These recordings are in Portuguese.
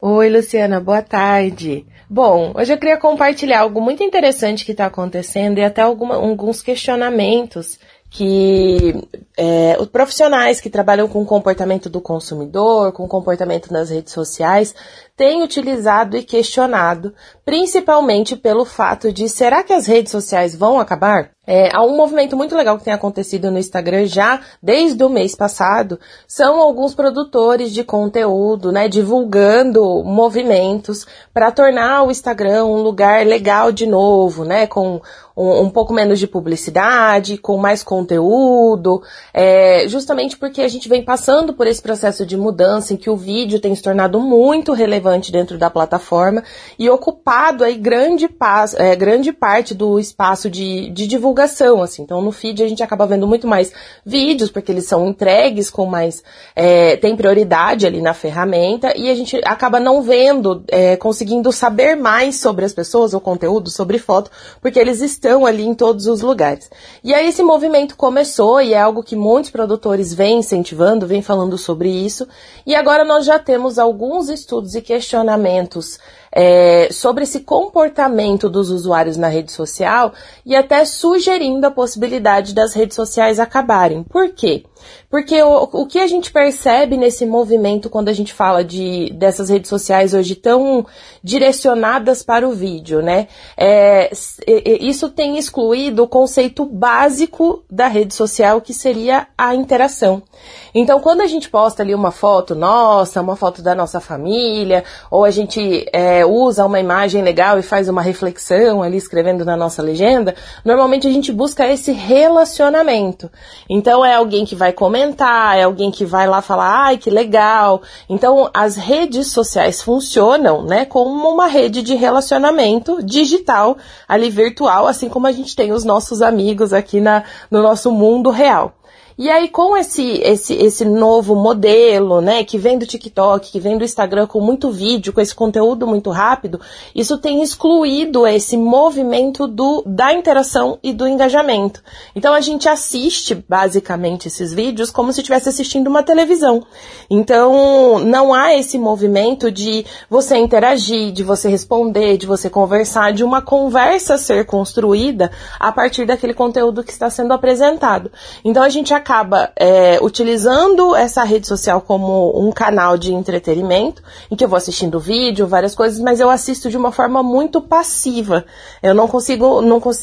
Oi, Luciana, boa tarde. Bom, hoje eu queria compartilhar algo muito interessante que está acontecendo e até alguns questionamentos que os profissionais que trabalham com o comportamento do consumidor, com o comportamento nas redes sociais, têm utilizado e questionado, principalmente pelo fato de, será que as redes sociais vão acabar? Há um movimento muito legal que tem acontecido no Instagram já desde o mês passado, são alguns produtores de conteúdo, né, divulgando movimentos para tornar o Instagram um lugar legal de novo, né, com um pouco menos de publicidade, com mais conteúdo, justamente porque a gente vem passando por esse processo de mudança em que o vídeo tem se tornado muito relevante dentro da plataforma e ocupado aí grande parte do espaço de divulgação, assim. Então no feed a gente acaba vendo muito mais vídeos, porque eles são entregues com mais, tem prioridade ali na ferramenta, e a gente acaba não vendo, conseguindo saber mais sobre as pessoas, o conteúdo, sobre foto, porque eles estão ali em todos os lugares. E aí esse movimento começou, e é algo que muitos produtores vêm incentivando, vêm falando sobre isso, e agora nós já temos alguns estudos e questionamentos sobre esse comportamento dos usuários na rede social e até sugerindo a possibilidade das redes sociais acabarem. Por quê? Porque o que a gente percebe nesse movimento quando a gente fala dessas redes sociais hoje tão direcionadas para o vídeo, né? Isso tem excluído o conceito básico da rede social, que seria a interação. Então, quando a gente posta ali uma foto nossa, uma foto da nossa família, ou a gente usa uma imagem legal e faz uma reflexão ali escrevendo na nossa legenda, normalmente a gente busca esse relacionamento. Então, é alguém que vai comentar, é alguém que vai lá falar, ai, que legal. Então, as redes sociais funcionam, né, como uma rede de relacionamento digital, ali virtual, assim como a gente tem os nossos amigos aqui no nosso mundo real. E aí, com esse novo modelo, né, que vem do TikTok, que vem do Instagram com muito vídeo, com esse conteúdo muito rápido, isso tem excluído esse movimento da interação e do engajamento. Então, a gente assiste, basicamente, esses vídeos como se estivesse assistindo uma televisão. Então, não há esse movimento de você interagir, de você responder, de você conversar, de uma conversa ser construída a partir daquele conteúdo que está sendo apresentado. Então, a gente acaba utilizando essa rede social como um canal de entretenimento, em que eu vou assistindo vídeo, várias coisas, mas eu assisto de uma forma muito passiva. Eu não consigo,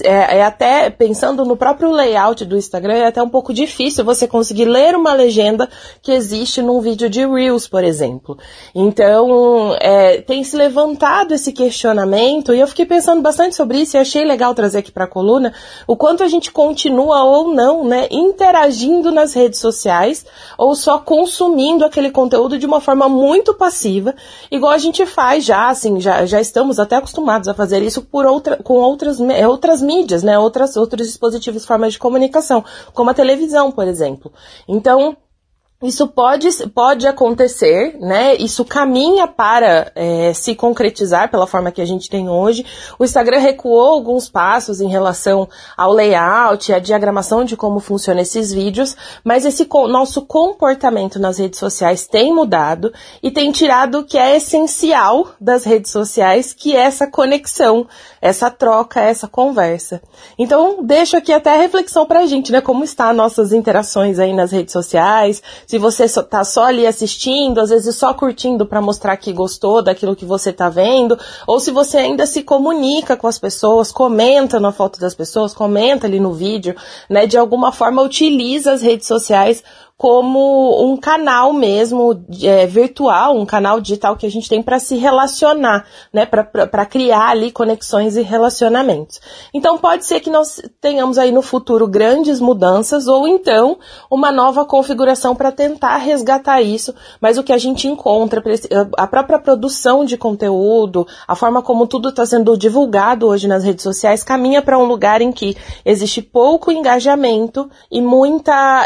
até pensando no próprio layout do Instagram, é até um pouco difícil você conseguir ler uma legenda que existe num vídeo de Reels, por exemplo. Então, tem se levantado esse questionamento, e eu fiquei pensando bastante sobre isso, e achei legal trazer aqui para a coluna, o quanto a gente continua ou não, né, interagindo nas redes sociais, ou só consumindo aquele conteúdo de uma forma muito passiva, igual a gente faz já estamos até acostumados a fazer isso com outras mídias, né, outros dispositivos, formas de comunicação, como a televisão, por exemplo. Então, isso pode acontecer, né? Isso caminha para se concretizar pela forma que a gente tem hoje. O Instagram recuou alguns passos em relação ao layout, à diagramação de como funcionam esses vídeos, mas esse nosso comportamento nas redes sociais tem mudado e tem tirado o que é essencial das redes sociais, que é essa conexão, essa troca, essa conversa. Então, deixo aqui até a reflexão pra gente, né? Como estão nossas interações aí nas redes sociais. Se você tá só ali assistindo, às vezes só curtindo para mostrar que gostou daquilo que você tá vendo, ou se você ainda se comunica com as pessoas, comenta na foto das pessoas, comenta ali no vídeo, né? De alguma forma utiliza as redes sociais como um canal mesmo virtual, um canal digital que a gente tem para se relacionar, né, para criar ali conexões e relacionamentos. Então pode ser que nós tenhamos aí no futuro grandes mudanças, ou então uma nova configuração para tentar resgatar isso, mas o que a gente encontra, a própria produção de conteúdo, a forma como tudo está sendo divulgado hoje nas redes sociais, caminha para um lugar em que existe pouco engajamento e muita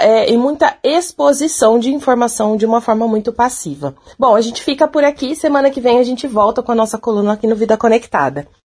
exposição de informação de uma forma muito passiva. Bom, a gente fica por aqui, semana que vem a gente volta com a nossa coluna aqui no Vida Conectada.